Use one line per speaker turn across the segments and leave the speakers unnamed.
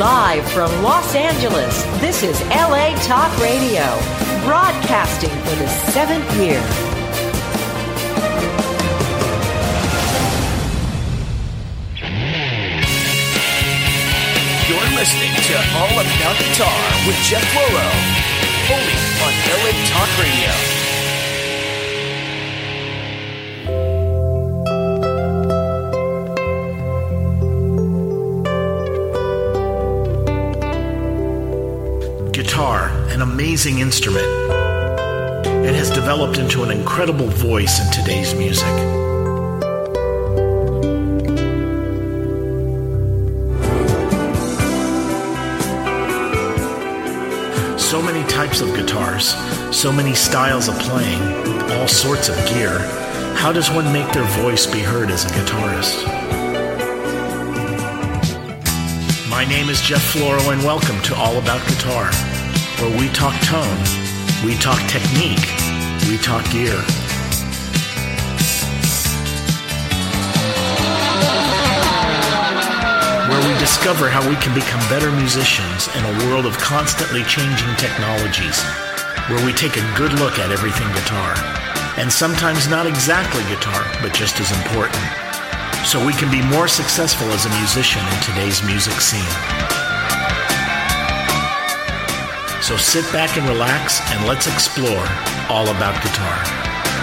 Live from Los Angeles, this is LA Talk Radio, broadcasting for the 7th year.
You're listening to All About Guitar with Jeff Loro, only on LA Talk Radio.
Guitar, an amazing instrument. It has developed into an incredible voice in today's music. So many types of guitars, so many styles of playing, all sorts of gear. How does one make their voice be heard as a guitarist? My name is Jeff Floro, and welcome to All About Guitar, where we talk tone, we talk technique, we talk gear. Where we discover how we can become better musicians in a world of constantly changing technologies. Where we take a good look at everything guitar, and sometimes not exactly guitar, but just as important, so we can be more successful as a musician in today's music scene. So sit back and relax, and let's explore all about guitar.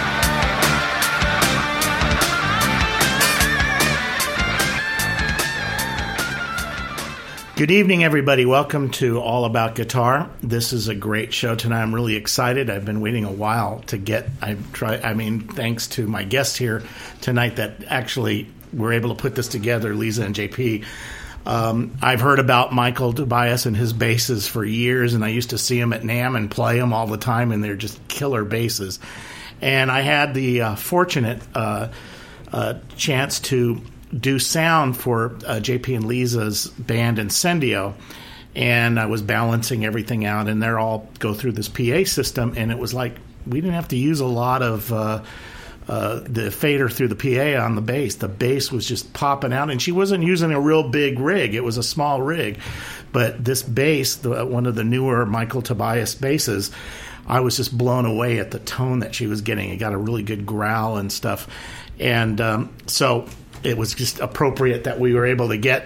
Good evening, everybody. Welcome to All About Guitar. This is a great show tonight. I'm really excited. I've been waiting a while to get. Thanks to my guests here tonight that actually were able to put this together, Lisa and JP. I've heard about Michael Tobias and his basses for years, and I used to see him at NAMM and play them all the time, and they're just killer basses. And I had the fortunate chance to do sound for JP and Lisa's band Incendio, and I was balancing everything out, and they're all go through this PA system, and it was like we didn't have to use a lot of the fader through the PA on the bass. The bass was just popping out, and she wasn't using a real big rig. It was a small rig. But this bass, one of the newer Michael Tobias basses, I was just blown away at the tone that she was getting. It got a really good growl and stuff. And so it was just appropriate that we were able to get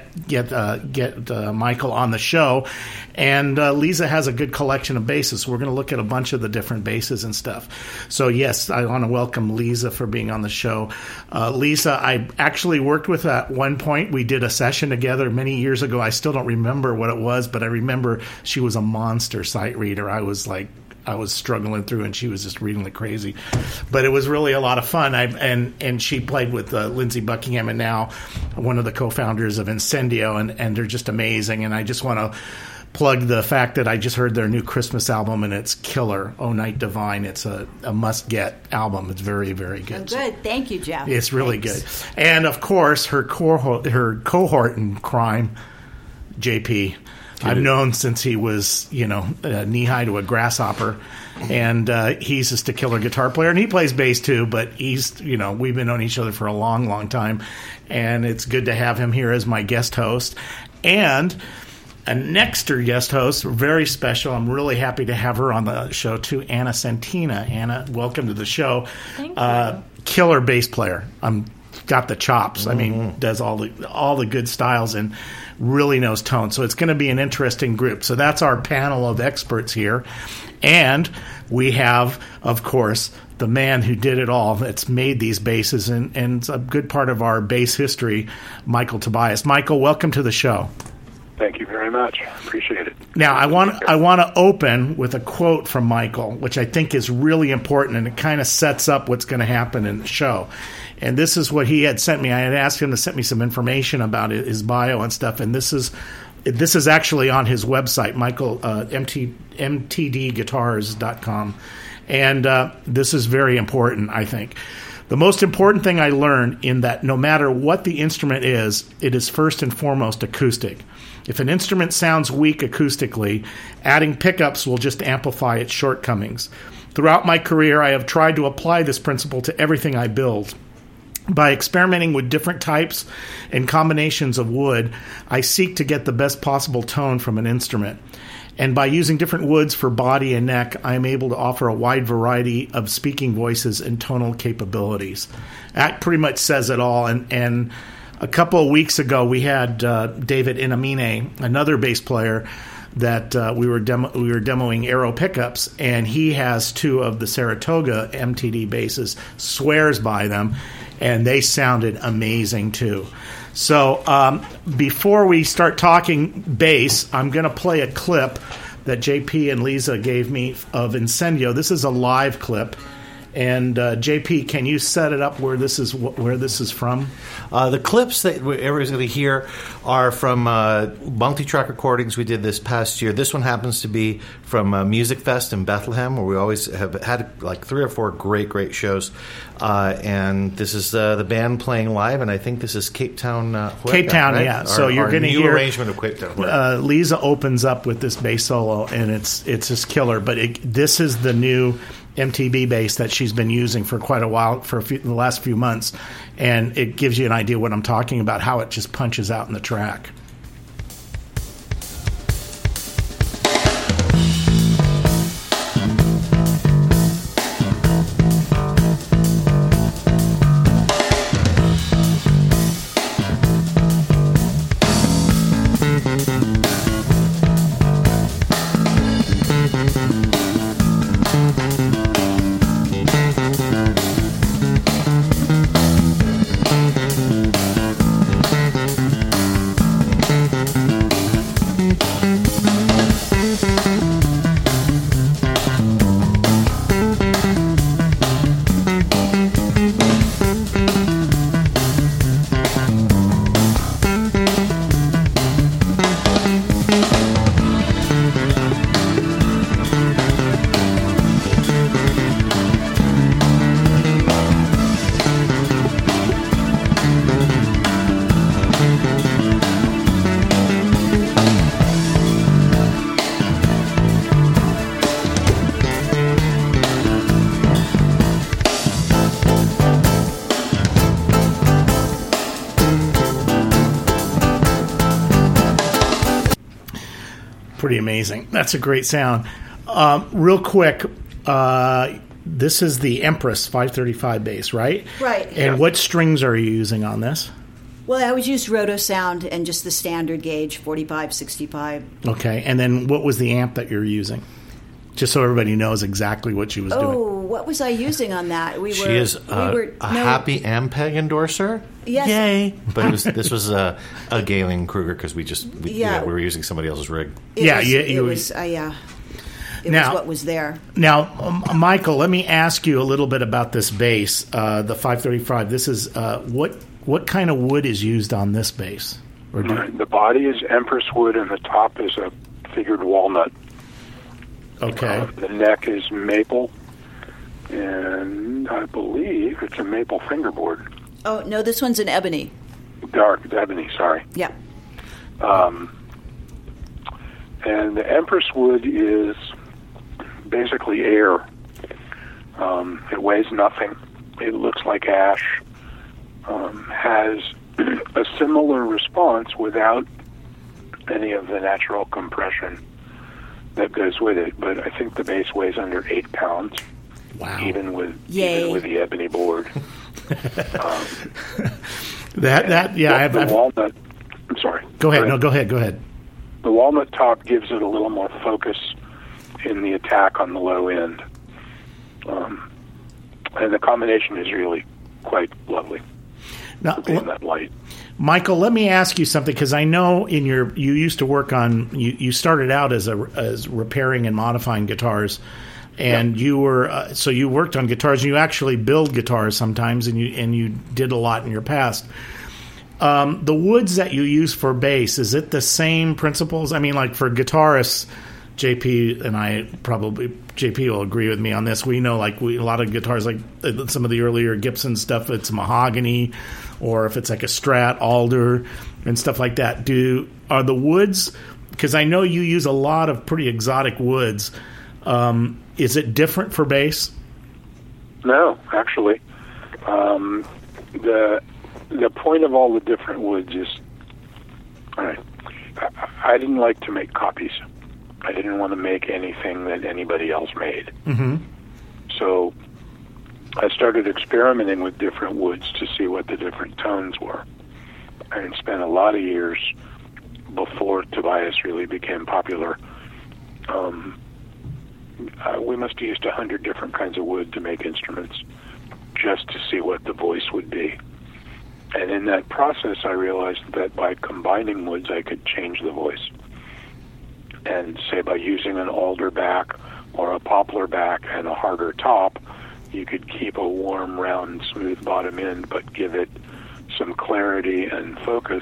Michael on the show. And Lisa has a good collection of basses. So we're going to look at a bunch of the different basses and stuff. So, yes, I want to welcome Lisa for being on the show. Lisa, I actually worked with at one point. We did a session together many years ago. I still don't remember what it was, but I remember she was a monster sight reader. I was struggling through, and she was just reading like crazy. But it was really a lot of fun. And she played with Lindsey Buckingham, and now one of the co-founders of Incendio, and they're just amazing. And I just want to plug the fact that I just heard their new Christmas album, and it's killer. Oh Night Divine. It's a must-get album. It's very, very good.
Oh, good. Thank you, Jeff.
It's really good. And, of course, her cohort in crime, JP. I've known since he was, knee-high to a grasshopper, and he's just a killer guitar player, and he plays bass too, but he's, we've been on each other for a long, long time, and it's good to have him here as my guest host. And a next guest host, very special. I'm really happy to have her on the show too, Anna Santina. Anna, welcome to the show.
Thank you.
Killer bass player. Got the chops. Mm-hmm. I mean, does all the good styles and really knows tone. So it's going to be an interesting group. So that's our panel of experts here. And we have, of course, the man who did it all that's made these basses and it's a good part of our bass history, Michael Tobias. Michael, welcome to the show.
Thank you very much. Appreciate it.
Now, I want to open with a quote from Michael, which I think is really important, and it kind of sets up what's going to happen in the show. And this is what he had sent me. I had asked him to send me some information about his bio and stuff, and this is actually on his website, Michael, mtdguitars.com. And this is very important, I think. The most important thing I learned in that no matter what the instrument is, it is first and foremost acoustic. If an instrument sounds weak acoustically, adding pickups will just amplify its shortcomings. Throughout my career, I have tried to apply this principle to everything I build. By experimenting with different types and combinations of wood, I seek to get the best possible tone from an instrument. And by using different woods for body and neck, I am able to offer a wide variety of speaking voices and tonal capabilities. That pretty much says it all. And a couple of weeks ago, we had David Inamine, another bass player, that we were demoing Aero pickups, and he has two of the Saratoga MTD basses, swears by them, and they sounded amazing too. So before we start talking bass, I'm going to play a clip that JP and Lisa gave me of Incendio. This is a live clip. And JP, can you set it up where this is from?
The clips that everybody's going to hear are from multi-track recordings we did this past year. This one happens to be from Music Fest in Bethlehem, where we always have had like 3 or 4 great shows. And this is the band playing live, and I think this is Cape Town.
Cape Town,
right?
yeah. So you're going to hear
arrangement of Cape Town.
Lisa opens up with this bass solo, and it's just killer. But this is the new MTB bass that she's been using for quite a while, the last few months, and it gives you an idea what I'm talking about, how it just punches out in the track. Pretty amazing. That's a great sound. Real quick, this is the Empress 535 bass, right?
Right.
And what strings are you using on this?
Well, I would use Roto Sound and just the standard gauge, 45, 65.
Okay. And then what was the amp that you're using? Just so everybody knows exactly what she was doing.
Oh, what was I using on that?
She is a happy Ampeg endorser.
Yes.
Yay! But this was a Galen Kruger because we were using somebody else's rig.
It was what was there.
Now, Michael, let me ask you a little bit about this bass, the 535. This is what kind of wood is used on this bass?
The body is Empress wood, and the top is a figured walnut.
Okay.
The neck is maple, and I believe it's a maple fingerboard.
Oh, no, this one's an ebony.
Dark ebony, sorry.
Yeah.
And the Empress wood is basically air. It weighs nothing. It looks like ash. Has a similar response without any of the natural compression that goes with it, but I think the bass weighs under 8 pounds.
Wow!
Even with the ebony board.
The
walnut. I'm sorry.
Go ahead. No, go ahead. Go ahead.
The walnut top gives it a little more focus in the attack on the low end, and the combination is really quite lovely.
Now,
being that light.
Michael, let me ask you something, because I know you used to work on, you started out as repairing and modifying guitars, and you were so you worked on guitars, and you actually build guitars sometimes, and you did a lot in your past. The woods that you use for bass, is it the same principles? I mean, like for guitarists, JP and I JP will agree with me on this. We know a lot of guitars, like some of the earlier Gibson stuff, it's mahogany, or if it's like a Strat, alder, and stuff like that. Are the woods, because I know you use a lot of pretty exotic woods, is it different for bass?
No, actually. the point of all the different woods is, all right, I didn't like to make copies. I didn't want to make anything that anybody else made.
Mm-hmm.
So I started experimenting with different woods to see what the different tones were. And spent a lot of years before Tobias really became popular. We must have used 100 different kinds of wood to make instruments just to see what the voice would be. And in that process, I realized that by combining woods, I could change the voice. And say by using an alder back or a poplar back and a harder top, you could keep a warm, round, smooth bottom end, but give it some clarity and focus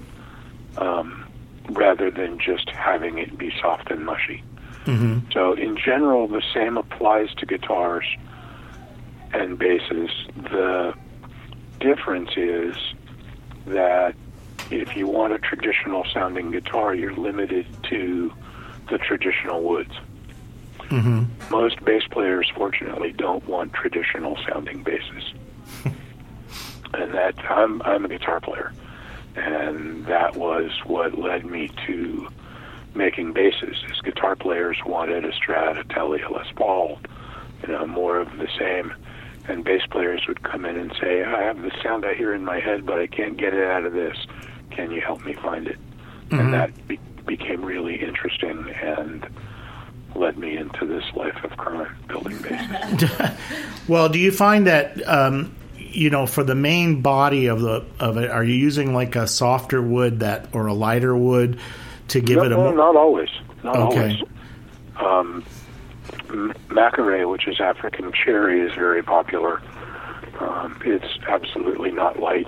rather than just having it be soft and mushy.
Mm-hmm.
So in general, the same applies to guitars and basses. The difference is that if you want a traditional sounding guitar, you're limited to the traditional woods.
Mm-hmm.
Most bass players, fortunately, don't want traditional sounding basses. And that I'm a guitar player, and that was what led me to making basses. As guitar players wanted a Strat, a Tele, a Les Paul, more of the same. And bass players would come in and say, I have the sound I hear in my head, but I can't get it out of this. Can you help me find it?
Mm-hmm.
And that became really interesting and led me into this life of crime, building basses.
Well, do you find that, for the main body of it, are you using like a softer wood or a lighter wood to give it a...
No, not always. Not
okay.
always. Macaray, which is African cherry, is very popular. It's absolutely not light.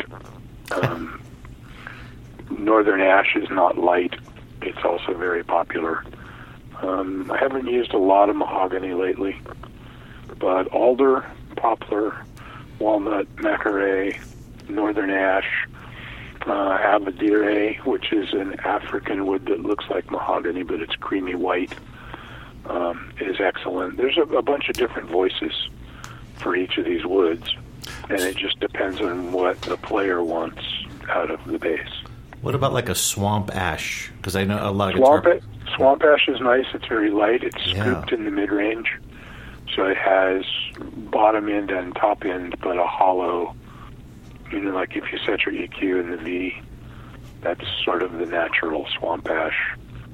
Northern ash is not light. It's also very popular. I haven't used a lot of mahogany lately, but alder, poplar, walnut, macaray, northern ash, abadire, which is an African wood that looks like mahogany, but it's creamy white, is excellent. There's a bunch of different voices for each of these woods, and it just depends on what the player wants out of the bass.
What about like a swamp ash? Because I know a lot of
Swamp ash is nice. It's very light. It's scooped in the mid-range. So it has bottom end and top end, but a hollow, like if you set your EQ in the V, that's sort of the natural swamp ash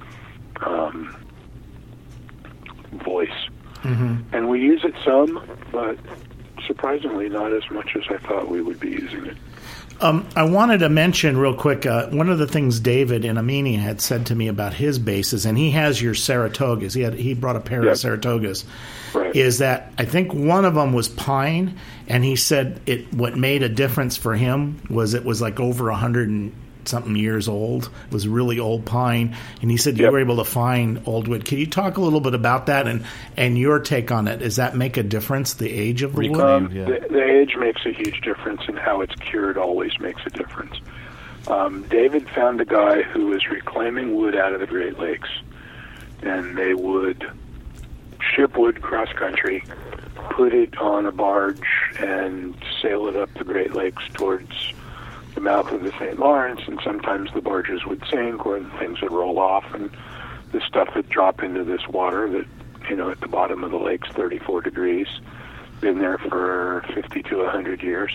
voice.
Mm-hmm.
And we use it some, but surprisingly not as much as I thought we would be using it.
I wanted to mention real quick, one of the things David in Amini had said to me about his basses, and he has your Saratogas. He brought a pair of Saratogas.
Right.
Is that I think one of them was pine, and he said what made a difference for him was it was like over 100 and something years old. It was really old pine, and he said you were able to find old wood. Can you talk a little bit about that and your take on it? Does that make a difference? The age of the wood?
The age makes a huge difference, and how it's cured always makes a difference. David found a guy who was reclaiming wood out of the Great Lakes, and they would ship wood cross-country, put it on a barge, and sail it up the Great Lakes towards the mouth of the St. Lawrence, and sometimes the barges would sink or things would roll off, and the stuff would drop into this water that, at the bottom of the lake's 34 degrees, been there for 50 to 100 years.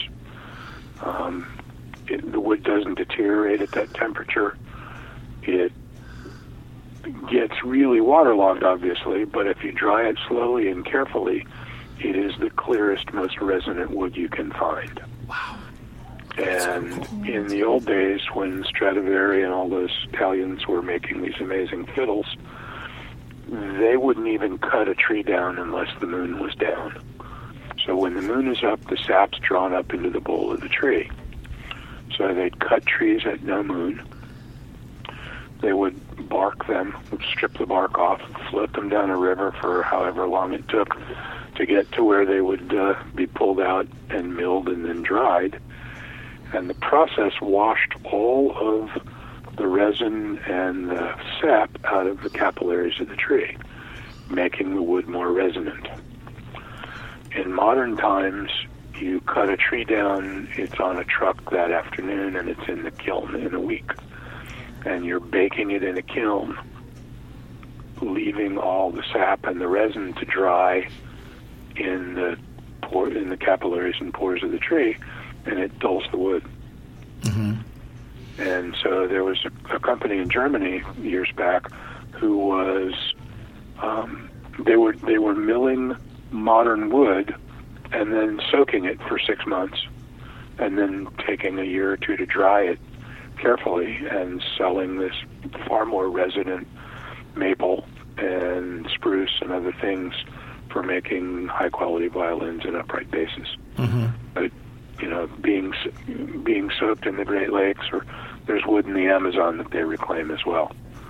The wood doesn't deteriorate at that temperature. It gets really waterlogged, obviously, but if you dry it slowly and carefully, it is the clearest, most resonant wood you can find.
Wow.
And in the old days, when Stradivari and all those Italians were making these amazing fiddles, they wouldn't even cut a tree down unless the moon was down. So when the moon is up, the sap's drawn up into the bowl of the tree. So they'd cut trees at no moon. They would bark them, strip the bark off, float them down a river for however long it took to get to where they would be pulled out and milled and then dried. And the process washed all of the resin and the sap out of the capillaries of the tree, making the wood more resonant. In modern times, You cut a tree down, it's on a truck that afternoon, and it's in the kiln in a week. And you're baking it in a kiln, leaving all the sap and the resin to dry in the capillaries and pores of the tree, and it dulls the wood.
Mm-hmm.
And so there was a company in Germany years back who was they were milling modern wood and then soaking it for 6 months, and then taking a year or two to dry it carefully and selling this far more resident maple and spruce and other things for making high quality violins and upright basses.
Mm-hmm.
But being soaked in the Great Lakes, or there's wood in the Amazon that they reclaim as well,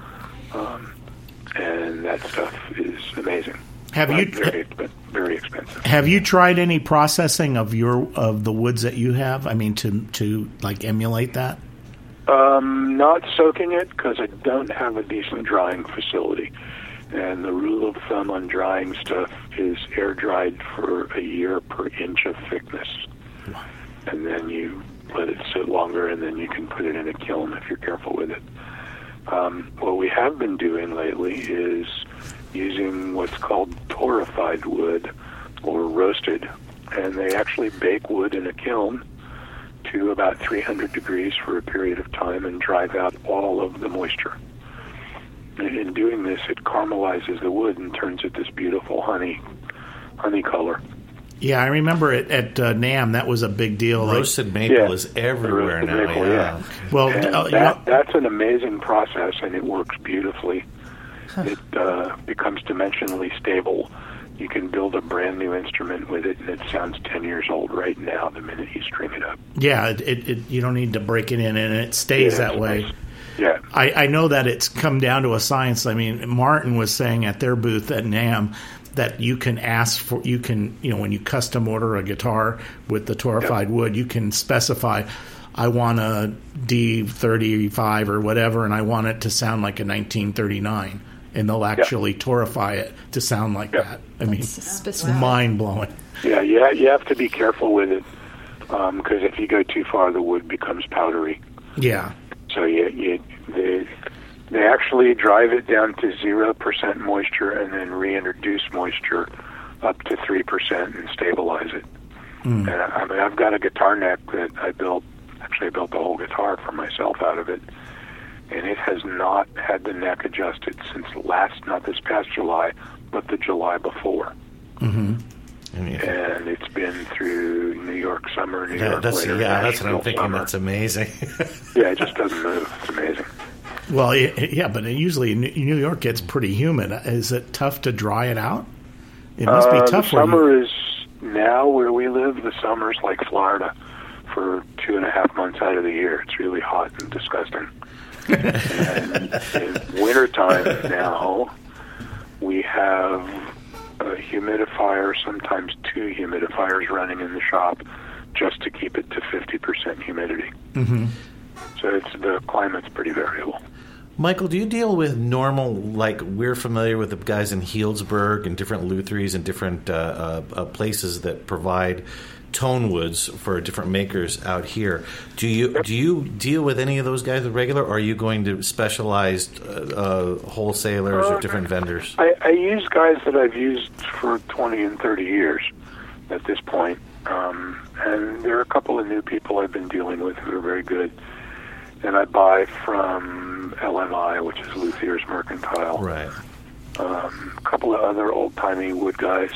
and that stuff is amazing. Very expensive.
Have you tried any processing of the woods that you have? I mean, to like emulate that?
Not soaking it, because I don't have a decent drying facility. And the rule of thumb on drying stuff is air dried for a year per inch of thickness. And then you let it sit longer, and then you can put it in a kiln if you're careful with it. What we have been doing lately is using what's called torrefied wood, or roasted, and they actually bake wood in a kiln to about 300 degrees for a period of time and drive out all of the moisture. And in doing this, it caramelizes the wood and turns it this beautiful honey color.
Yeah, I remember it at NAMM. That was a big deal.
Roasted maple is everywhere now.
Maple, yeah.
Well,
that's an amazing process, and it works beautifully. It becomes dimensionally stable. You can build a brand new instrument with it, and it sounds 10 years old right now the minute you string it up.
Yeah, you don't need to break it in, and it stays that way.
Nice. Yeah,
I know that it's come down to a science. I mean, Martin was saying at their booth at NAMM that you can when you custom order a guitar with the torrefied wood, you can specify, I want a D35 or whatever, and I want it to sound like a 1939. And they'll actually torrefy it to sound like that. I mean, it's mind-blowing.
Yeah, you have to be careful with it, because if you go too far, the wood becomes powdery.
Yeah.
So they actually drive it down to 0% moisture and then reintroduce moisture up to 3% and stabilize it. And I've got a guitar neck that I built. Actually, I built the whole guitar for myself out of it. And it has not had the neck adjusted since not this past July, but the July before.
Mm-hmm.
And it's been through New York summer, New York winter.
Yeah, that's what I'm thinking.
Summer.
That's amazing.
Yeah, it just doesn't move. It's amazing.
Well, yeah, but usually New York gets pretty humid. Is it tough to dry it out? It must be tough.
The summer is now where we live. The summer's like Florida for 2.5 months out of the year. It's really hot and disgusting. And in wintertime now, we have a humidifier, sometimes 2 humidifiers running in the shop just to keep it to 50% humidity.
Mm-hmm.
So the climate's pretty variable.
Michael, do you deal with normal, like we're familiar with the guys in Healdsburg and different lutheries and different places that provide tone woods for different makers out here? Do you deal with any of those guys regular, or are you going to specialized wholesalers or different vendors?
I use guys that I've used for 20 and 30 years at this point. And there are a couple of new people I've been dealing with who are very good. And I buy from LMI, which is Luthier's Mercantile.
Right.
A couple of other old-timey wood guys.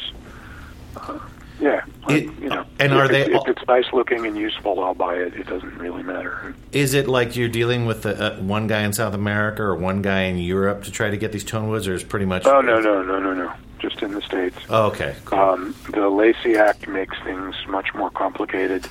Yeah.
And are they?
If it's nice looking and useful, I'll buy it. It doesn't really matter.
Is it like you're deling with one guy in South America or one guy in Europe to try to get these tone woods, or is pretty much?
Oh, no. Just in the States.
Oh, okay. Cool.
The Lacey Act makes things much more complicated.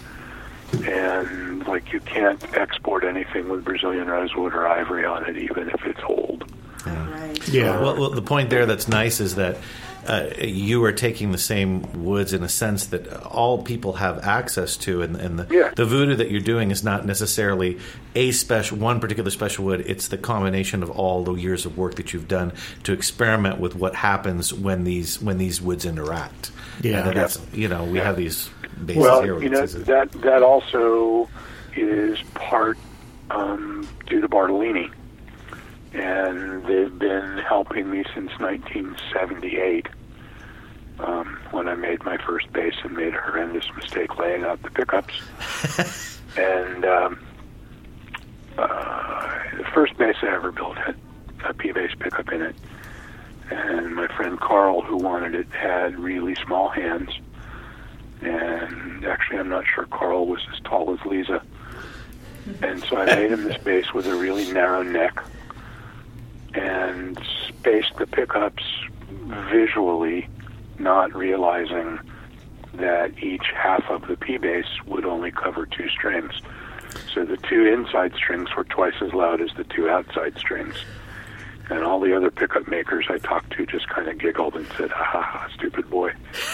And, you can't export anything with Brazilian rosewood or ivory on it, even if it's old.
Right.
Yeah.
Well, the point there that's nice is that you are taking the same woods in a sense that all people have access to, and the voodoo that you're doing is not necessarily one particular special wood. It's the combination of all the years of work that you've done to experiment with what happens when these woods interact.
Yeah,
and that's we have these basses
Well,
here?
that also is part due to Bartolini, and they've been helping me since 1978. When I made my first bass and made a horrendous mistake laying out the pickups. And the first bass I ever built had a P-bass pickup in it. And my friend Carl, who wanted it, had really small hands. And actually, I'm not sure Carl was as tall as Lisa. And so I made him this bass with a really narrow neck and spaced the pickups visually, not realizing that each half of the P-bass would only cover 2 strings. So the 2 inside strings were twice as loud as the 2 outside strings. And all the other pickup makers I talked to just kind of giggled and said, ha ha ha, stupid boy.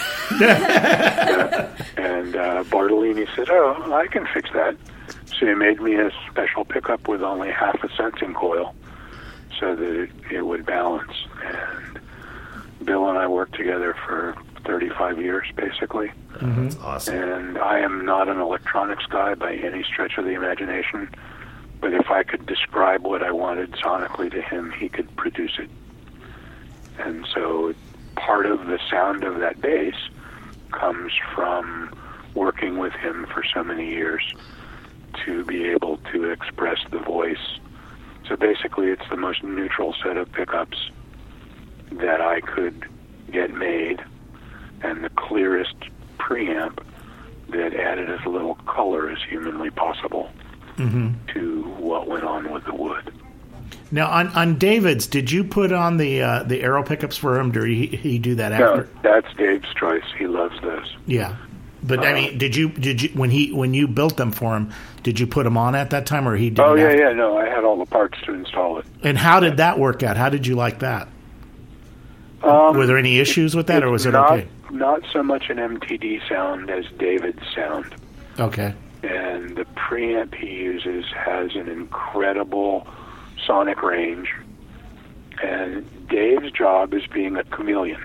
And Bartolini said, oh, I can fix that. So he made me a special pickup with only half a sensing coil so that it would balance. And Bill and I worked together for 35 years, basically.
That's awesome.
And I am not an electronics guy by any stretch of the imagination, but if I could describe what I wanted sonically to him, he could produce it. And so part of the sound of that bass comes from working with him for so many years to be able to express the voice. So basically, it's the most neutral set of pickups that I could get made, and the clearest preamp that added as little color as humanly possible to what went on with the wood.
Now, on David's, did you put on the Arrow pickups for him, or did he do that after?
No, that's Dave's choice. He loves those.
Yeah, but I mean, did you when you built them for him? Did you put them on at that time, or he did?
Oh yeah. No, I had all the parts to install it.
And how did that work out? How did you like that? Were there any issues with that, or was it okay?
Not so much an MTD sound as David's sound.
Okay.
And the preamp he uses has an incredible sonic range. And Dave's job is being a chameleon.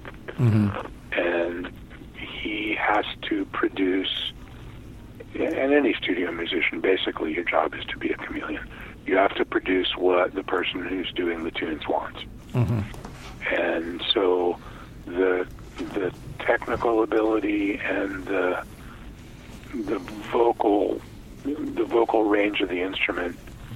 And he has to produce, and any studio musician, basically your job is to be a chameleon. You have to produce what the person who's doing the tunes wants. And so the technical ability and the vocal range of the instrument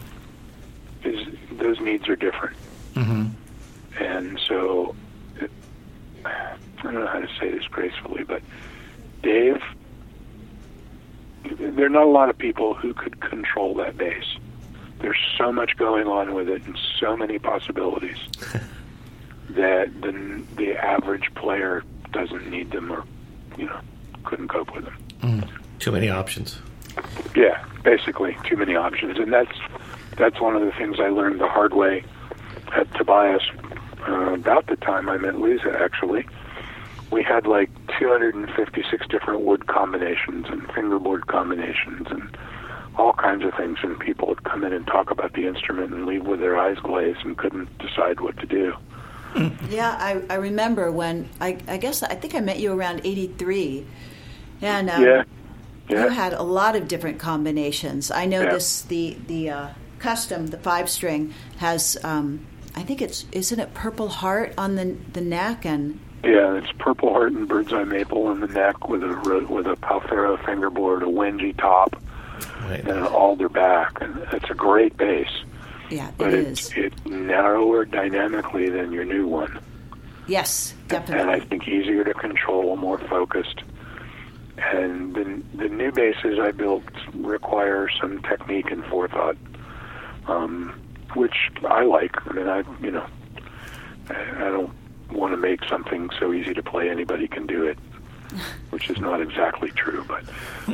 those needs are different. And so I don't know how to say this gracefully, but Dave, there are not a lot of people who could control that bass. There's so much going on with it and so many possibilities that the average player doesn't need them or, couldn't cope with them.
Too many options.
Yeah, basically too many options. And that's one of the things I learned the hard way at Tobias about the time I met Lisa, actually. We had like 256 different wood combinations and fingerboard combinations and all kinds of things, and people would come in and talk about the instrument and leave with their eyes glazed and couldn't decide what to do.
Yeah, I remember when, I think I met you around 83, and you had a lot of different combinations. I noticed the custom, the 5-string, has, I think isn't it Purple Heart on the neck? And
yeah, it's Purple Heart and Bird's Eye Maple on the neck with a Palfero fingerboard, a Wengie top, and an alder back, and it's a great bass.
Yeah,
but
it's
narrower dynamically than your new one.
Yes, definitely.
And I think easier to control, more focused. And the new basses I built require some technique and forethought, which I like. I mean, I don't want to make something so easy to play anybody can do it, which is not exactly true. But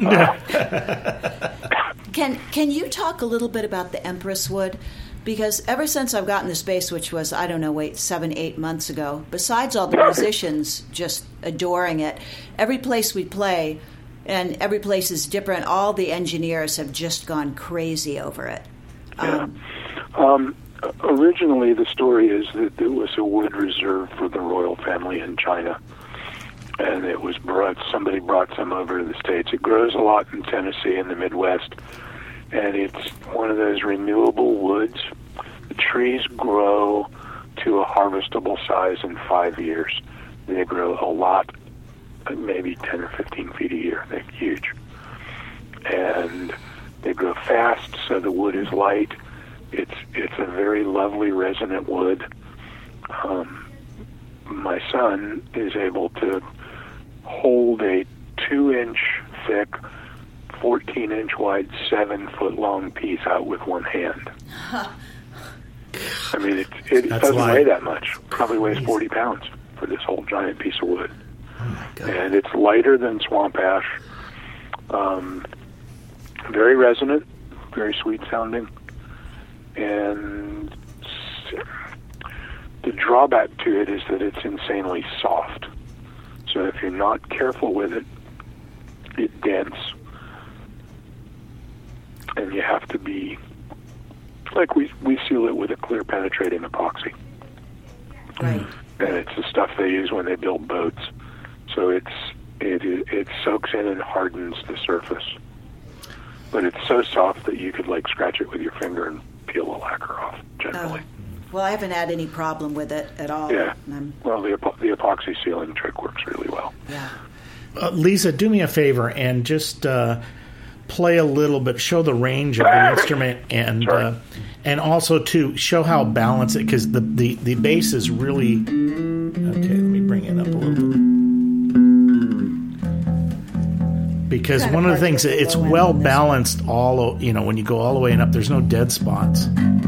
can you talk a little bit about the Empress wood? Because ever since I've gotten this bass, which was, 7-8 months ago, besides all the musicians just adoring it, every place we play, and every place is different, all the engineers have just gone crazy over it.
Originally, the story is that it was a wood reserved for the royal family in China. And and somebody brought some over to the States. It grows a lot in Tennessee and the Midwest, and it's one of those renewable woods. The trees grow to a harvestable size in 5 years. They grow a lot, maybe 10 or 15 feet a year. They're huge. And they grow fast, so the wood is light. It's a very lovely resonant wood. My son is able to hold a 2-inch thick, 14-inch wide, 7-foot-long piece out with one hand. I mean, it doesn't weigh that much. Probably weighs 40 pounds for this whole giant piece of wood.
Oh my God.
And it's lighter than swamp ash. Very resonant, very sweet sounding. And the drawback to it is that it's insanely soft. So if you're not careful with it, it dents. And you have to be, like we seal it with a clear penetrating epoxy.
Right.
And it's the stuff they use when they build boats. So it soaks in and hardens the surface. But it's so soft that you could scratch it with your finger and peel the lacquer off, generally.
Well, I haven't had any problem with it at all.
Yeah. Well, the epoxy sealing trick works really well.
Yeah.
Lisa, do me a favor and just play a little bit, show the range of the instrument, and also to show how balanced it, because the bass is really okay. Let me bring it up a little bit. Because one of the things, it's well balanced when you go all the way and up, there's no dead spots.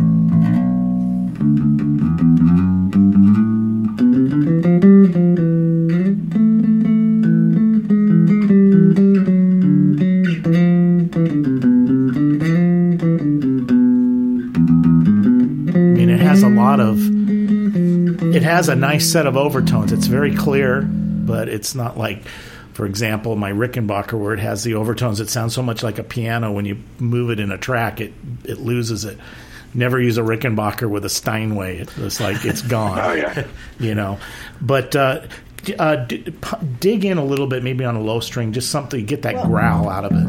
It has a nice set of overtones. It's very clear, but it's not like, for example, my Rickenbacker, where it has the overtones. It sounds so much like a piano. When you move it in a track, it loses it. Never use a Rickenbacker with a Steinway. It's like it's gone.
Oh, yeah.
But dig in a little bit, maybe on a low string, just something to get that growl out of it.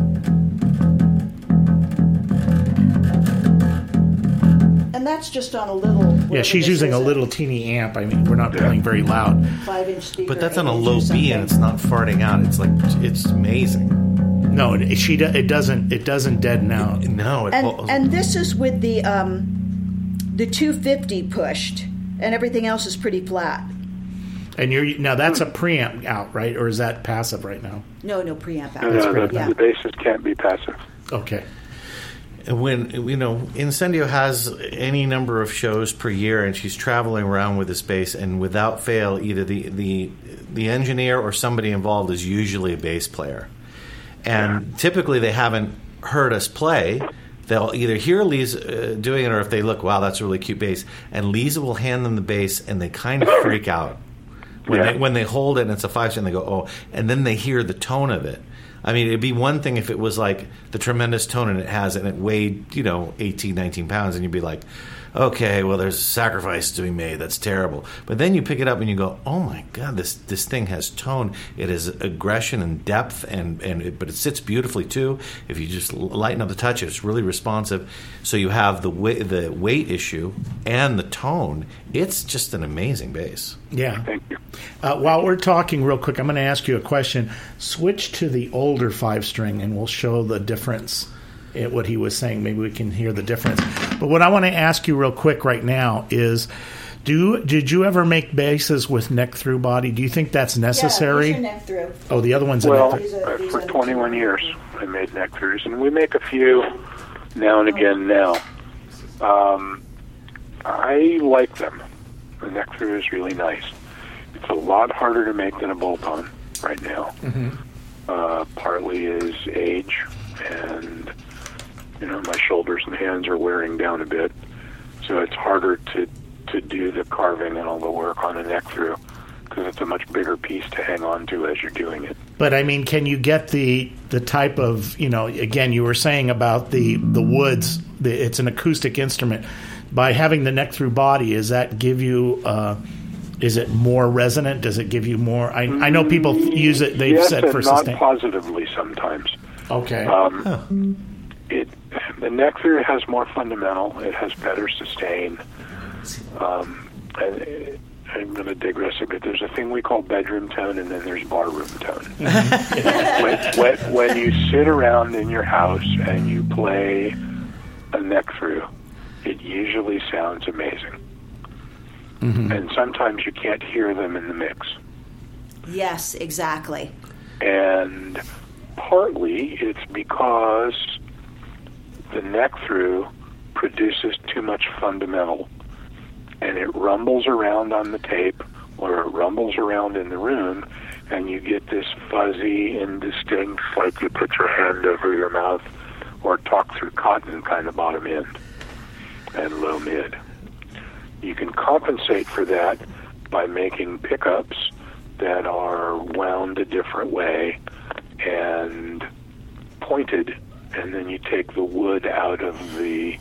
And that's just on a little...
Yeah, she's using a little teeny amp. I mean, we're not playing very loud.
5-inch speaker.
But that's on a low B, and it's not farting out. It's amazing.
No, it doesn't deaden out.
No,
and this is with the 250 pushed, and everything else is pretty flat.
And now that's a preamp out, right? Or is that passive right now?
No preamp out.
No, the basses can't be passive.
Okay.
When Incendio has any number of shows per year, and she's traveling around with this bass, and without fail, either the engineer or somebody involved is usually a bass player. And typically they haven't heard us play. They'll either hear Lisa doing it, or if they look, wow, that's a really cute bass, and Lisa will hand them the bass, and they kind of freak out when they hold it and it's a 5-string, and they go, oh, and then they hear the tone of it. I mean, it'd be one thing if it was like the tremendous tone and it weighed, 18, 19 pounds, and you'd be like, okay, well, there's a sacrifice to be made. That's terrible. But then you pick it up and you go, oh my God, this thing has tone. It has aggression and depth, but it sits beautifully too. If you just lighten up the touch, it's really responsive. So you have the weight issue and the tone. It's just an amazing bass.
Yeah.
Thank you.
While we're talking real quick, I'm going to ask you a question. Switch to the older 5-string and we'll show the difference. What he was saying, maybe we can hear the difference. But what I want to ask you real quick right now is, did you ever make basses with neck through body? Do you think that's necessary?
Yeah, these are neck through.
Oh, the other one's
well,
a neck through.
For 21 years, I made neck throughs, and we make a few now and again now. I like them. The neck through is really nice. It's a lot harder to make than a bolt-on right now. Mm-hmm. Partly is age, and my shoulders and hands are wearing down a bit, so it's harder to do the carving and all the work on a neck through, because it's a much bigger piece to hang on to as you're doing it.
But I mean, can you get the type of, again, you were saying about the woods, it's an acoustic instrument. By having the neck through body, does that give you Is it more resonant? Does it give you more? I know people use it. They've
yes,
said for
not
sustain.
positively sometimes.
Okay.
The neck through has more fundamental. It has better sustain. And I'm going to digress a bit. There's a thing we call bedroom tone, and then there's barroom tone. when you sit around in your house and you play a neck through, it usually sounds amazing. Mm-hmm. And sometimes you can't hear them in the mix.
Yes, exactly.
And partly it's because the neck through produces too much fundamental, and it rumbles around on the tape or it rumbles around in the room, and you get this fuzzy, indistinct, like you put your hand over your mouth or talk through cotton kind of bottom end and low mid. You can compensate for that by making pickups that are wound a different way and pointed, and then you take the wood out of the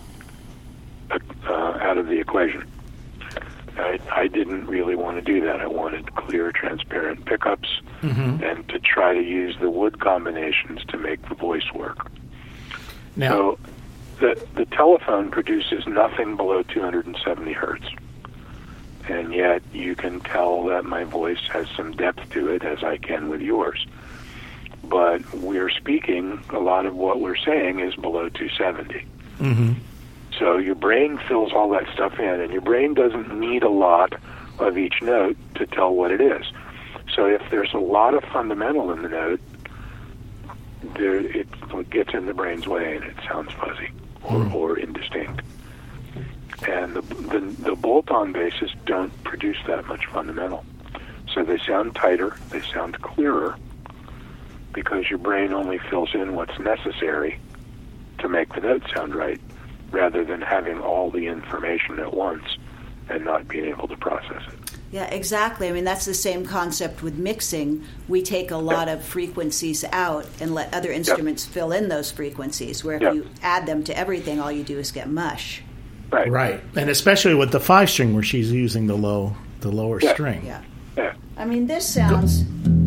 equation. I didn't really want to do that. I wanted clear, transparent pickups, and to try to use the wood combinations to make the voice work.
Now,
so the telephone produces nothing below 270 hertz. And yet you can tell that my voice has some depth to it, as I can with yours. But we're speaking, a lot of what we're saying is below 270. Mm-hmm. So your brain fills all that stuff in, and your brain doesn't need a lot of each note to tell what it is. So if there's a lot of fundamental in the note, it gets in the brain's way and it sounds fuzzy or indistinct. And the bolt-on basses don't produce that much fundamental. So they sound tighter, they sound clearer, because your brain only fills in what's necessary to make the note sound right, rather than having all the information at once and not being able to process it.
Yeah, exactly. I mean, that's the same concept with mixing. We take a lot of frequencies out and let other instruments fill in those frequencies, where if you add them to everything, all you do is get mush.
Right. And especially with the 5-string where she's using the lower string.
Yeah. I mean, this sounds...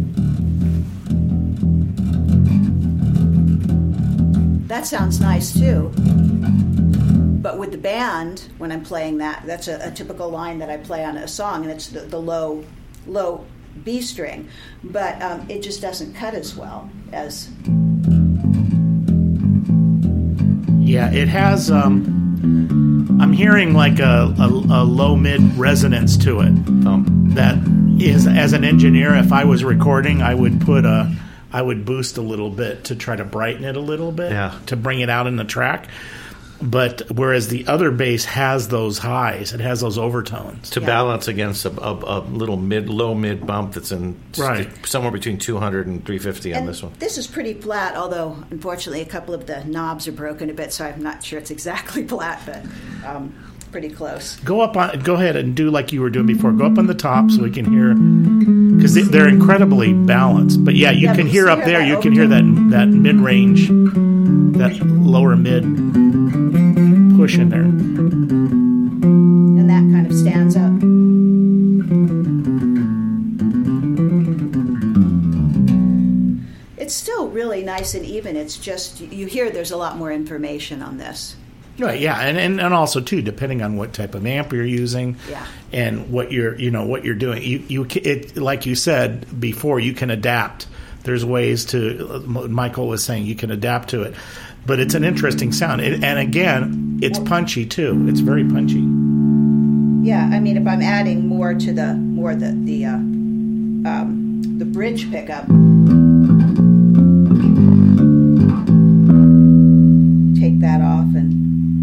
That sounds nice, too. But with the band, when I'm playing that's a typical line that I play on a song, and it's the low B string. But it just doesn't cut as well as...
Yeah, it has... I'm hearing like a low-mid resonance to it. That is, as an engineer, if I was recording, I would boost a little bit to try to brighten it a little bit to bring it out in the track. But whereas the other bass has those highs, it has those overtones
to balance against a little low mid bump that's in somewhere between 200 and 350 on this one. This
is pretty flat, although unfortunately a couple of the knobs are broken a bit, so I'm not sure it's exactly flat, but pretty close.
Go ahead and do like you were doing before. Go up on the top so we can hear, because they're incredibly balanced. But you can hear up there. You can hear that mid range, that lower mid push in there,
and that kind of stands up. It's still really nice and even. It's just you hear there's a lot more information on this.
Right, yeah, and also too, depending on what type of amp you're using, and what you're doing, you like you said before, you can adapt. There's ways to. Michael was saying you can adapt to it, but it's an interesting sound, and again, it's punchy too. It's very punchy.
Yeah, I mean, if I'm adding more to the bridge pickup, take that off and.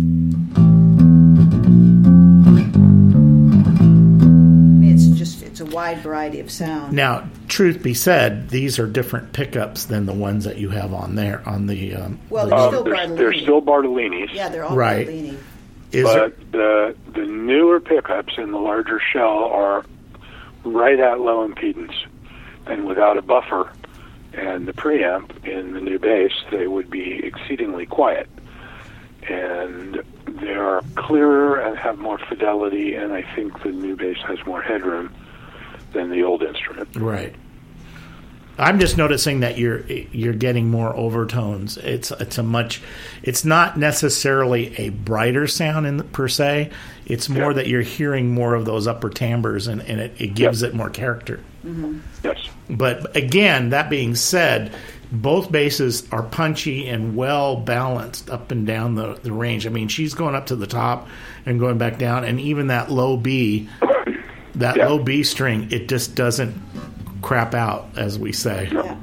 It's a wide variety of sound.
Now, truth be said, these are different pickups than the ones that you have on there on the.
They're still Bartolini's.
Yeah, they're all Bartolini.
But the newer pickups in the larger shell are right at low impedance, and without a buffer and the preamp in the new bass, they would be exceedingly quiet. And they are clearer and have more fidelity, and I think the new bass has more headroom than the old instrument.
Right. I'm just noticing that you're getting more overtones. It's not necessarily a brighter sound per se. It's more that you're hearing more of those upper timbres, and it gives it more character.
Mm-hmm.
Yes.
But again, that being said, both basses are punchy and well balanced up and down the range. I mean, she's going up to the top and going back down, and even that low B, low B string, it just doesn't crap out, as we say.
Yeah.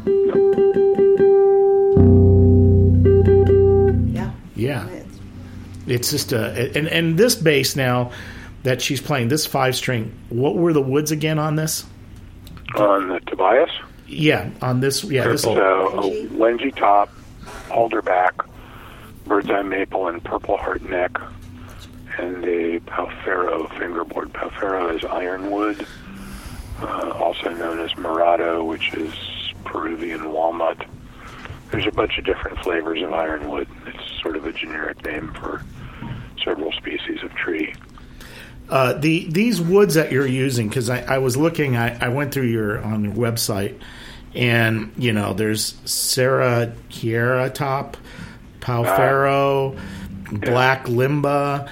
Yeah. It's just and this bass now that she's playing, this 5-string, what were the woods again on this?
On the Tobias?
Yeah, on this. Yeah, this.
A Lengy top, alderback, bird's eye maple, and purple heart neck, and a Palfero fingerboard. Palfero is ironwood, also known as Murado, which is Peruvian walnut. There's a bunch of different flavors of ironwood. It's sort of a generic name for several species of tree.
These woods that you're using, because I was looking, I went through on your website, and there's Serra Chiara top, Palfero, Black Limba,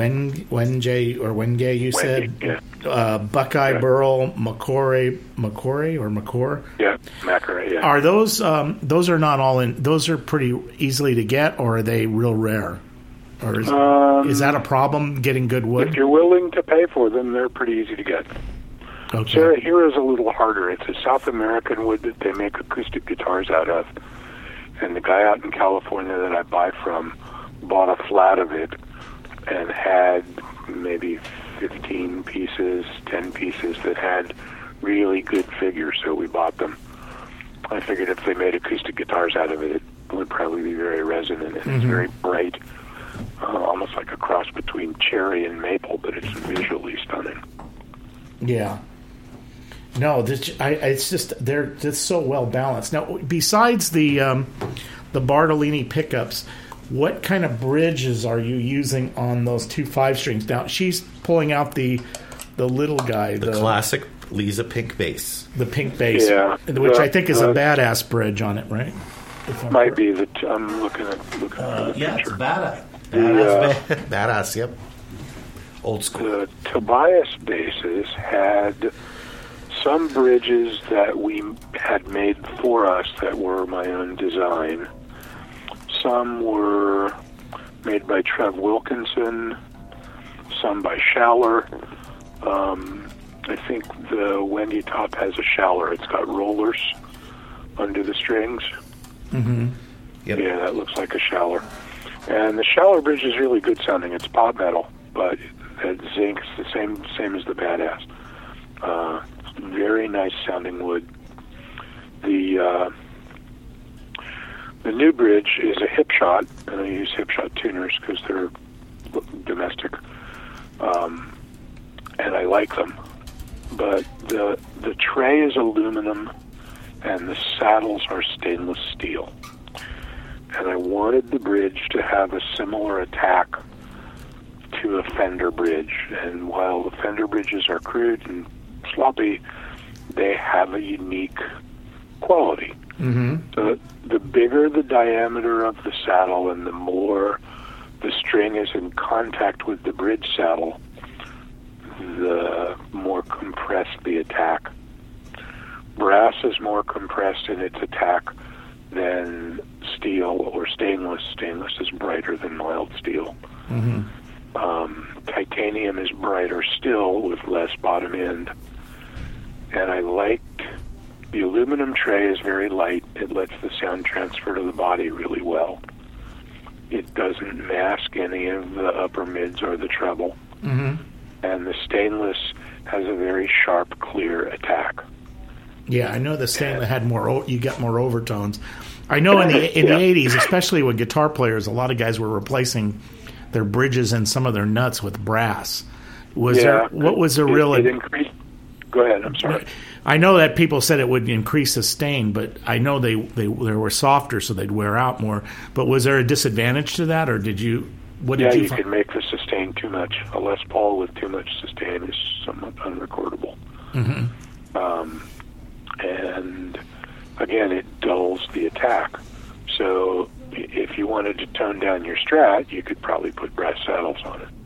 Wenge, you said, Buckeye Burl, Macquarie.
Yeah, Macquarie. Yeah.
Are those are not all in? Those are pretty easily to get, or are they real rare? Or is that a problem, getting good wood?
If you're willing to pay for them, they're pretty easy to get.
Okay.
Serra Chiara is a little harder. It's a South American wood that they make acoustic guitars out of. And the guy out in California that I buy from bought a flat of it and had maybe 15 pieces, 10 pieces that had really good figures, so we bought them. I figured if they made acoustic guitars out of it, it would probably be very resonant, and it's very bright. Almost like a cross between cherry and maple, but it's visually stunning.
Yeah. No, it's just they're just so well balanced. Now, besides the Bartolini pickups, what kind of bridges are you using on those 2 5-strings? Now, she's pulling out the little guy,
the classic Lisa pink bass,
the pink bass, which I think is a badass bridge on it, right?
Might be that I'm looking at the
yeah,
picture.
It's badass. Badass, yep. Old school.
The Tobias basses had some bridges that we had made for us that were my own design. Some were made by Trev Wilkinson, some by Schaller. I think the Wendy top has a Schaller. It's got rollers under the strings.
Mm-hmm.
Yep.
Yeah, that looks like a Schaller. And the Schaller bridge is really good sounding. It's pop metal, but that zinc's the same as the Badass. Very nice sounding wood. The new bridge is a Hipshot, and I use Hipshot tuners because they're domestic, and I like them. But the tray is aluminum, and the saddles are stainless steel. And I wanted the bridge to have a similar attack to a Fender bridge. And while the Fender bridges are crude and sloppy, they have a unique quality.
Mm-hmm.
So the bigger the diameter of the saddle and the more the string is in contact with the bridge saddle, the more compressed the attack. Brass is more compressed in its attack than steel or stainless. Stainless is brighter than mild steel.
Mm-hmm.
Titanium is brighter still with less bottom end. And I liked the aluminum tray is very light. It lets the sound transfer to the body really well. It doesn't mask any of the upper mids or the treble.
Mm-hmm.
And the stainless has a very sharp, clear attack.
Yeah, I know the stainless had more. You got more overtones. I know in the 80s, especially with guitar players, a lot of guys were replacing their bridges and some of their nuts with brass. What was the real?
It increased. Go ahead. I'm sorry.
I know that people said it would increase the stain, but I know they were softer, so they'd wear out more. But was there a disadvantage to that, or did you? What did
could make the sustain too much. A Les Paul with too much sustain is somewhat unrecordable. And again, it dulls the attack. So if you wanted to tone down your Strat, you could probably put brass saddles on it.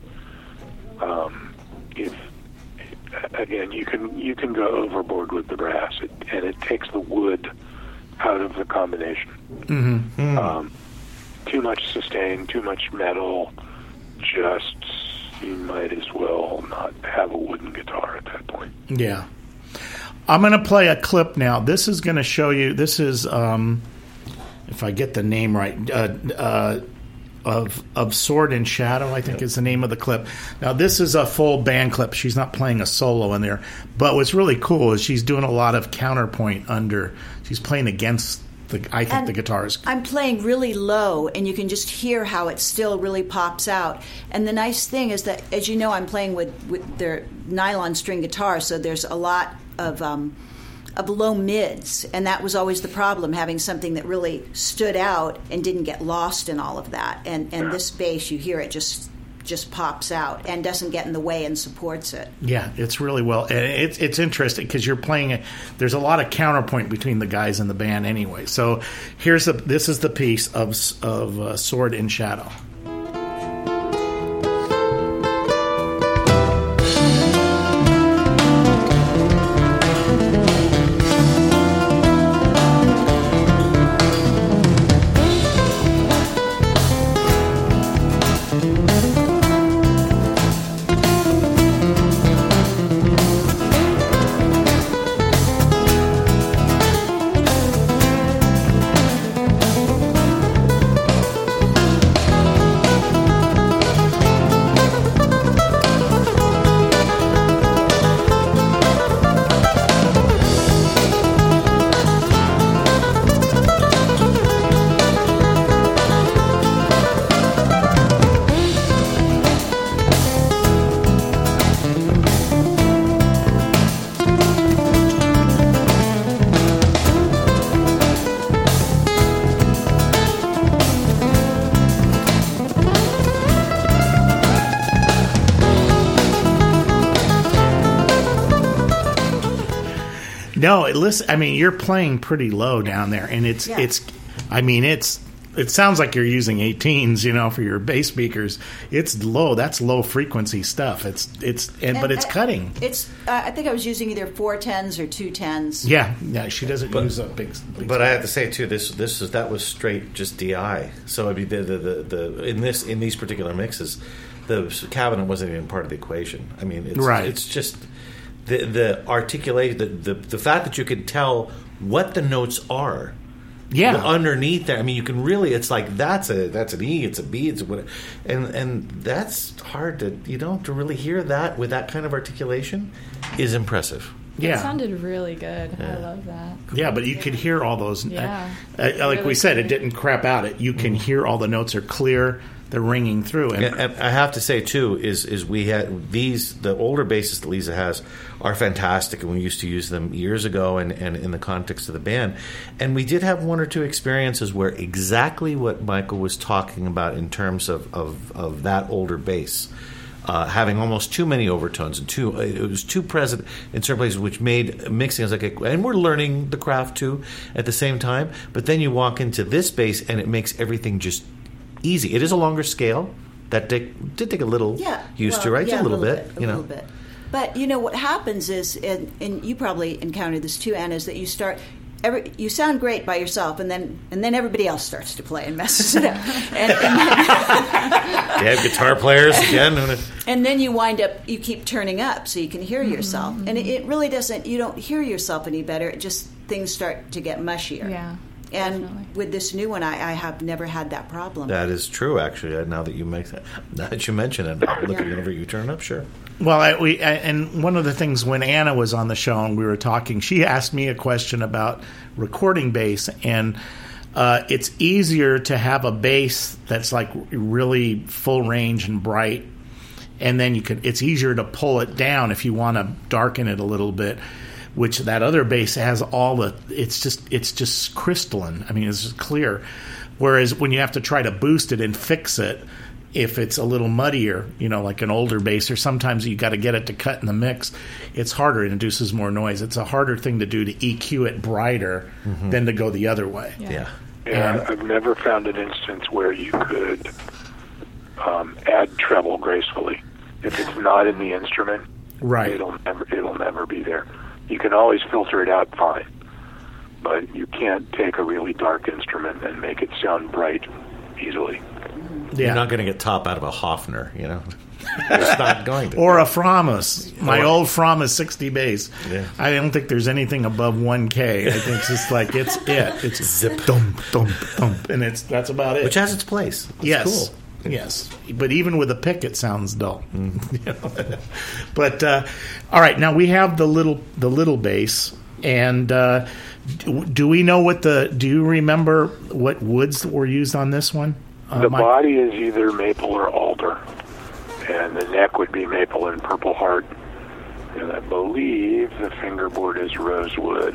Again, you can go overboard with the brass, and it takes the wood out of the combination. Too much sustain, too much metal, just you might as well not have a wooden guitar at that point.
Yeah. I'm going to play a clip now. This is going to show you, this is, if I get the name right, of Sword and Shadow, I think is the name of the clip. Now, this is a full band clip. She's not playing a solo in there. But what's really cool is she's doing a lot of counterpoint under. She's playing against the guitars.
I'm playing really low, and you can just hear how it still really pops out. And the nice thing is that, as you know, I'm playing with their nylon string guitars, so there's a lot of low mids, and that was always the problem, having something that really stood out and didn't get lost in all of that. And this bass, you hear it just pops out and doesn't get in the way and supports it.
Yeah, it's really well. It's interesting because you're playing. There's a lot of counterpoint between the guys in the band anyway. So this is the piece of Sword and Shadow. No, listen. I mean, you're playing pretty low down there, and it sounds like you're using 18s, for your bass speakers. It's low. That's low frequency stuff. But it's cutting.
I think I was using either 410s or 210s.
Yeah. She doesn't use a big.
But I have to say too, that was straight just DI. So I mean, in these particular mixes, the cabinet wasn't even part of the equation. I mean, it's just. The articulation, the fact that you can tell what the notes are, underneath there. I mean, you can really. It's like that's an E, it's a B, it's a what, and that's hard to to really hear that with that kind of articulation is impressive.
Yeah, it sounded really good. Yeah. I love that.
Yeah, but you could hear all those.
Yeah,
like really we said, it didn't crap out. You can hear all the notes are clear. They're ringing through.
And I have to say too is we had the older basses that Lisa has are fantastic, and we used to use them years ago and in the context of the band. And we did have one or two experiences where exactly what Michael was talking about in terms of that older bass. Having almost too many overtones and it was too present in certain places, which made mixing and we're learning the craft too at the same time. But then you walk into this bass and it makes everything just easy. It is a longer scale. That did take a little used to, right?
Yeah,
a little bit.
A little bit. But what happens is, and you probably encountered this too, Anna, is that you start. You sound great by yourself, and then everybody else starts to play and messes it up. And
you have guitar players again.
And then you wind up, you keep turning up so you can hear yourself. And it really doesn't, you don't hear yourself any better. It just, things start to get mushier.
Yeah.
And
definitely.
With this new one, I have never had that problem.
That is true, actually. Now that you mention it, whenever you turn up, sure.
Well, and one of the things when Anna was on the show and we were talking, she asked me a question about recording bass, and it's easier to have a bass that's like really full range and bright, and then it's easier to pull it down if you want to darken it a little bit. Which that other bass has it's just crystalline. I mean, it's just clear. Whereas when you have to try to boost it and fix it, if it's a little muddier, like an older bass, or sometimes you got to get it to cut in the mix, it's harder. It induces more noise. It's a harder thing to do to EQ it brighter than to go the other way.
Yeah.
Yeah, I've never found an instance where you could add treble gracefully. If it's not in the instrument,
right,
it'll never be there. You can always filter it out fine, but you can't take a really dark instrument and make it sound bright easily.
Yeah.
You're not going to get top out of a Hofner, It's not going to.
Or a Frommus. My old Frommus 60 bass.
Yeah.
I don't think there's anything above 1K. I think it's just like, it's it. It's zip, thump, thump, thump. And that's about it.
Which has its place. It's
yes.
cool.
Yes. But even with a pick, it sounds dull. But, all right, now we have the little bass. And do we know do you remember what woods were used on this one?
The body is either maple or alder, and the neck would be maple and purple heart. And I believe the fingerboard is rosewood.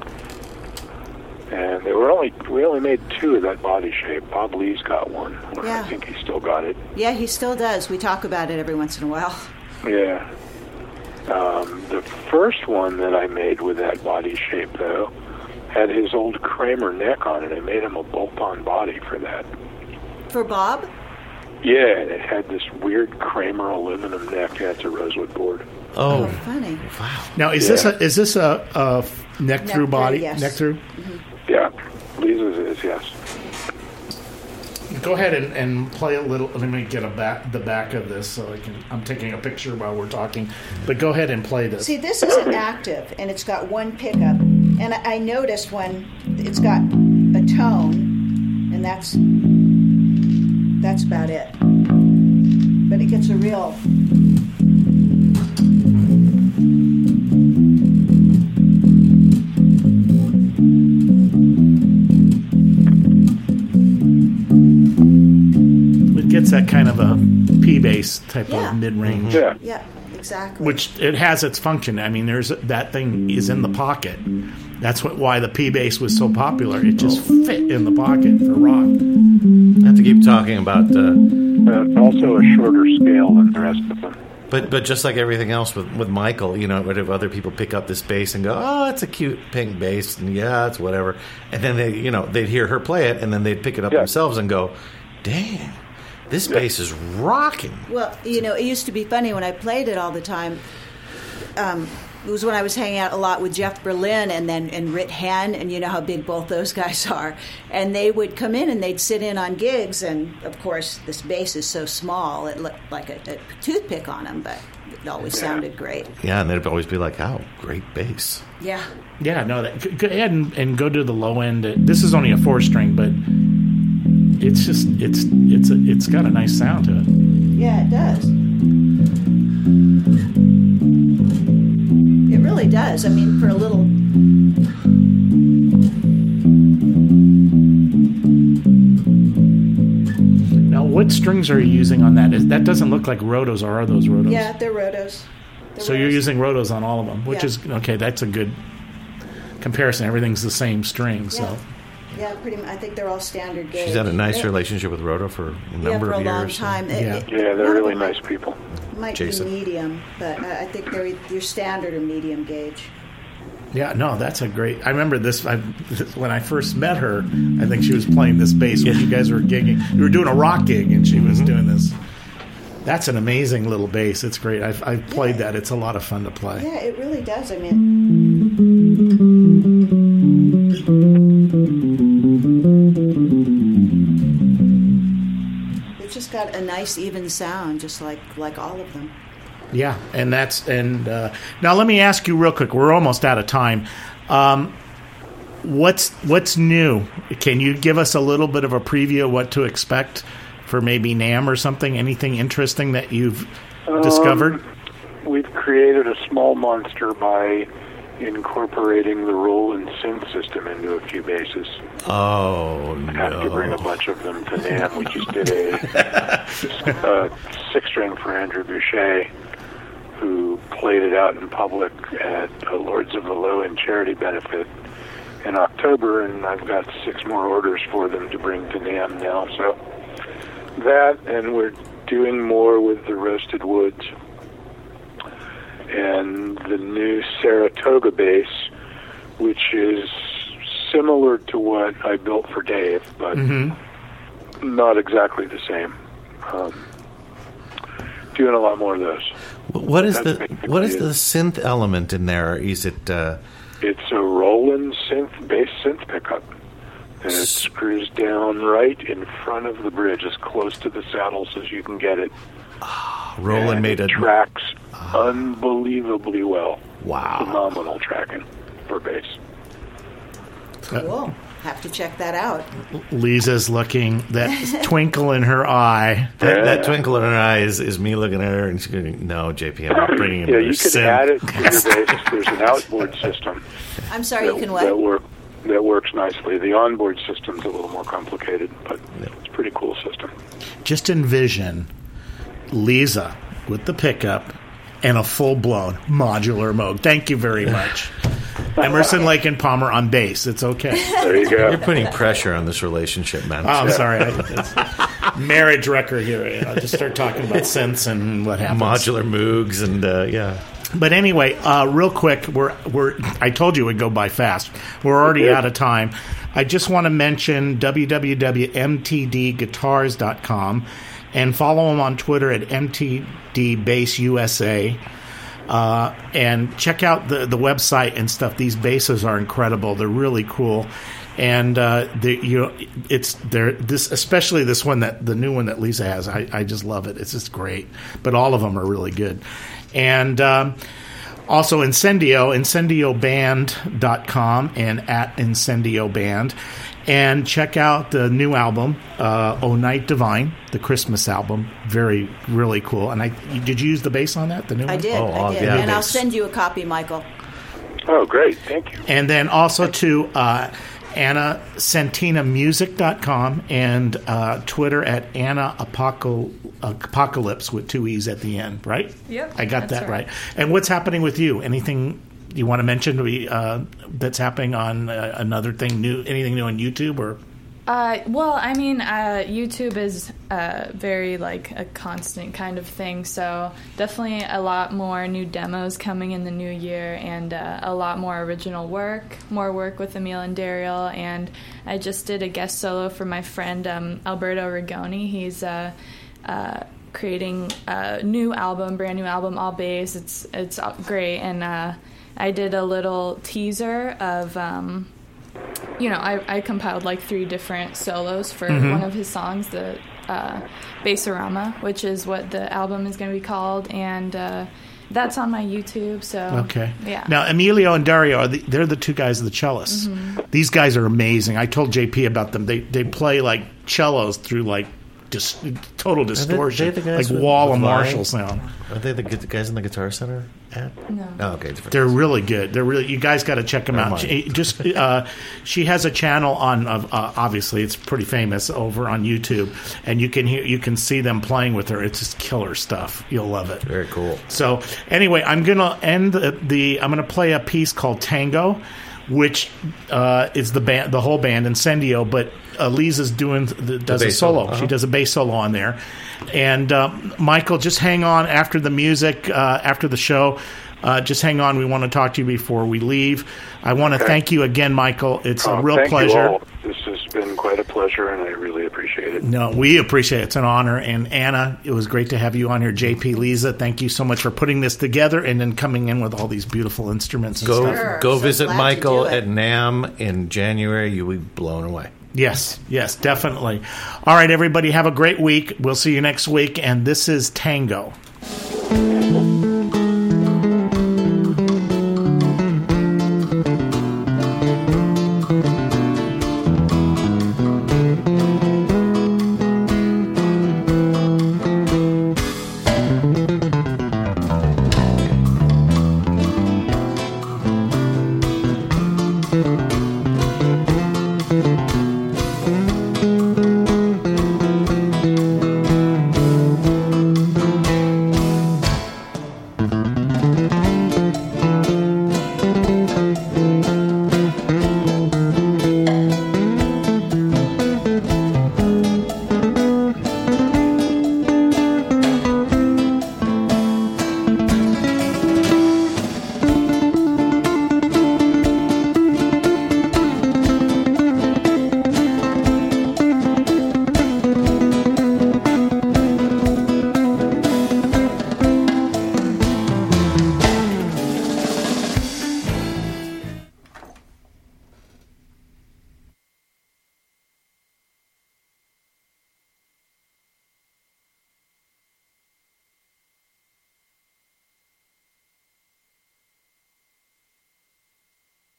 And we only made 2 of that body shape. Bob Lee's got one.
Yeah.
I think he still got it.
Yeah, he still does. We talk about it every once in a while.
Yeah. The first one that I made with that body shape, though, had his old Kramer neck on it. I made him a bolt-on body for that.
For Bob?
Yeah, it had this weird Kramer aluminum neck. Yeah, it's a rosewood board.
Oh, funny.
Wow.
Now, is this a neck through body?
Yes.
Neck through?
Mm-hmm.
Yeah, Lisa's is, yes.
Go ahead and play a little. Let me get the back of this so I'm taking a picture while we're talking. But go ahead and play this.
See, this is an active, and it's got one pickup. And I noticed when it's got a tone, and that's about it. But it gets a real...
Gets that kind of a P bass type of mid-range.
Yeah.
Yeah, exactly.
Which it has its function. I mean, that thing is in the pocket. That's why the P bass was so popular. It just fit in the pocket for rock.
I have to keep talking about...
also a shorter scale than the rest of them.
But just like everything else with Michael, if other people pick up this bass and go, oh, it's a cute pink bass, and yeah, it's whatever. And then they'd hear her play it, and then they'd pick it up themselves and go, dang. This bass is rocking.
Well, it used to be funny when I played it all the time. It was when I was hanging out a lot with Jeff Berlin and Rit Henn, and you know how big both those guys are. And they would come in and they'd sit in on gigs, and of course this bass is so small it looked like a toothpick on them, but it always sounded great.
Yeah, and they'd always be like, "Oh, great bass."
Yeah.
Yeah, no. Go ahead and go to the low end. This is only a 4-string, but it's just it's got a nice sound to it.
Yeah, it does. It really does. I mean, for a little.
Now, what strings are you using on that? That doesn't look like rotos, or are those rotos?
Yeah, they're rotos.
So you're using rotos on all of them, which is okay. That's a good comparison. Everything's the same string, so.
Yeah, pretty much. I think they're all standard gauge.
She's had a nice relationship with Roto for a number of years.
Yeah, for a long time.
Yeah, they're really nice people.
Might
Jason.
be medium, but I think they're your standard or medium gauge.
Yeah, no, that's a great... I remember this when I first met her. I think she was playing this bass when you guys were gigging. You were doing a rock gig, and she was doing this. That's an amazing little bass. It's great. I've played that. It's a lot of fun to play.
Yeah, it really does. I mean... It's just got a nice, even sound, just like all of them.
Yeah, and now let me ask you real quick. We're almost out of time. What's new? Can you give us a little bit of a preview of what to expect for maybe NAMM or something? Anything interesting that you've discovered?
We've created a small monster by incorporating the Roland synth system into a few basses.
Oh, no.
I have to bring a bunch of them to NAMM. We just did a 6-string for Andrew Boucher, who played it out in public at Lords of the Low End charity benefit in October, and I've got 6 more orders for them to bring to NAMM now. So That, and we're doing more with the Roasted Woods and the new Saratoga bass, which is similar to what I built for Dave, but not exactly the same. Doing a lot more of those.
What is the synth element in there? Is it?
It's a Roland bass synth pickup, and it screws down right in front of the bridge, as close to the saddles as you can get it.
Roland made it
tracks unbelievably well.
Wow,
phenomenal tracking for bass.
Cool. Have to check that out.
Lisa's looking, that twinkle in her eye.
That twinkle in her eye is me looking at her, and she's going, "No, JP, I'm not bringing him."
Yeah, you can add it to your bass. There's an outboard system.
I'm sorry, you can what?
That works nicely. The onboard system's a little more complicated, but it's a pretty cool system.
Just envision Lisa with the pickup and a full-blown modular Moog. Thank you very much. Emerson, Lake, and Palmer on bass. It's okay.
There you go.
You're putting pressure on this relationship, man.
Oh, I'm sorry. Marriage record here. I'll just start talking about synths and what happens.
Modular Moogs and, yeah.
But anyway, real quick, I told you it would go by fast. We're already out of time. I just want to mention www.mtdguitars.com and follow them on Twitter at MTDBassUSA. And check out the website and stuff. These basses are incredible. They're really cool. And especially this one, the new one that Lisa has. I just love it. It's just great. But all of them are really good. And also IncendioBand.com and at IncendioBand. And check out the new album, O Night Divine, the Christmas album. Really cool. And did you use the bass on that, the new one?
I did.
Yeah.
And I'll send you a copy, Michael.
Oh, great. Thank you.
And then also to AnnaSantinamusic.com and Twitter at Anna Apocalypse with 2 E's at the end, right?
Yep.
I got that right. And what's happening with you? Anything you want to mention that's happening on another thing new? Anything new on YouTube or?
Well, I mean, YouTube is very like a constant kind of thing. So definitely a lot more new demos coming in the new year, and a lot more original work, more work with Emil and Daryl. And I just did a guest solo for my friend Alberto Rigoni. He's creating a new album, brand new album, all bass. It's great, and I did a little teaser of, I compiled like 3 different solos for one of his songs, the Bassarama, which is what the album is going to be called, and that's on my YouTube. So
okay,
yeah.
Now Emilio and Dario they're the 2 guys, the cellists. These guys are amazing. I told JP about them. They play like cellos through like just total distortion, like Wall and Marshall sound.
Are they the guys in the Guitar Center?
No.
Oh, okay.
They're really good. You guys got to check them out. She has a channel on. Obviously, it's pretty famous over on YouTube, and you can see them playing with her. It's just killer stuff. You'll love it.
Very cool.
So anyway, I'm gonna end I'm gonna play a piece called Tango, which is the whole band Incendio, but Lisa's does a solo. Uh-huh. She does a bass solo on there. And Michael, just hang on after the music, after the show. Just hang on. We want to talk to you before we leave. I want to thank you again, Michael. It's a real pleasure.
You all. This has been quite a pleasure, and I really appreciate it.
No, we appreciate it. It's an honor. And Anna, it was great to have you on here. JP, Lisa, thank you so much for putting this together and then coming in with all these beautiful instruments and stuff.
Go visit Michael at NAMM in January. You'll be blown away.
Yes, definitely. All right, everybody, have a great week. We'll see you next week. And this is Tango.